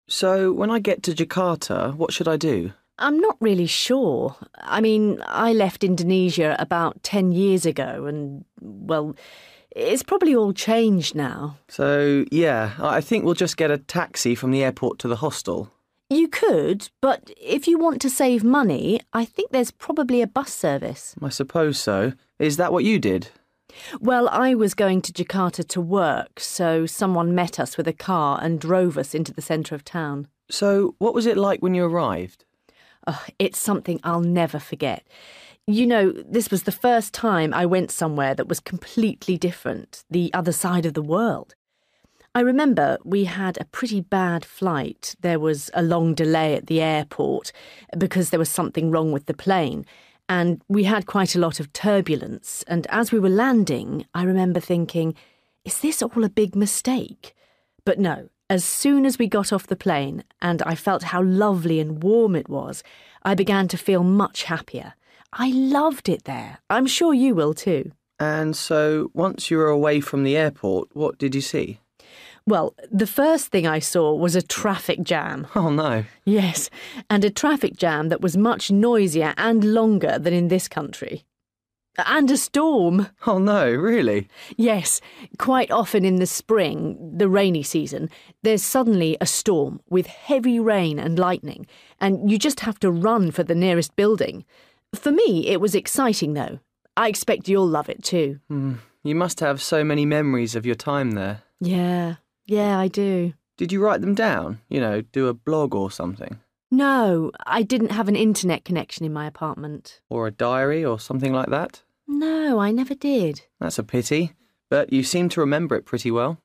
So, when I get to Jakarta, what should I do? I'm not really sure. I mean, I left Indonesia about 10 years ago and, well, it's probably all changed now. So, yeah, I think we'll just get a taxi from the airport to the hostel. You could, but if you want to save money, I think there's probably a bus service. I suppose so. Is that what you did? Well, I was going to Jakarta to work, so someone met us with a car and drove us into the centre of town. So, what was it like when you arrived? Oh, it's something I'll never forget. You know, this was the first time I went somewhere that was completely different, the other side of the world. I remember we had a pretty bad flight. There was a long delay at the airport because there was something wrong with the plane, and we had quite a lot of turbulence. And as we were landing, I remember thinking, is this all a big mistake? But no. As soon as we got off the plane and I felt how lovely and warm it was, I began to feel much happier. I loved it there. I'm sure you will too. And so, once you were away from the airport, what did you see? Well, the first thing I saw was a traffic jam. Oh no. Yes, and a traffic jam that was much noisier and longer than in this country. And a storm. Oh no, really? Yes, quite often in the spring, the rainy season, there's suddenly a storm with heavy rain and lightning, and you just have to run for the nearest building. For me, it was exciting though. I expect you'll love it too. You must have so many memories of your time there. Yeah, I do. Did you write them down? Do a blog or something? No, I didn't have an internet connection in my apartment. Or a diary or something like that? No, I never did. That's a pity, but you seem to remember it pretty well.